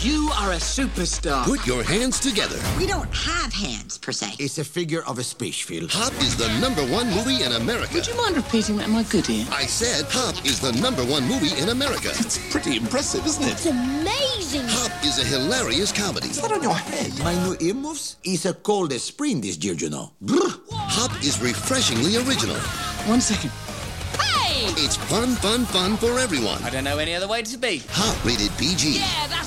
You are a superstar. Put your hands together. We don't have hands, per se. It's a figure of a speech, Phil. Hop is the #1 movie in America. Would you mind repeating that? Am I good here? I said Hop is the #1 movie in America. It's pretty impressive, isn't it? It's amazing. Hop is a hilarious comedy. Is that on your head? My new earmuffs is a cold as spring this year, you know. Brr. Hop is refreshingly original. 1 second. Hey! It's fun for everyone. I don't know any other way to be. Hop rated PG. Yeah, that's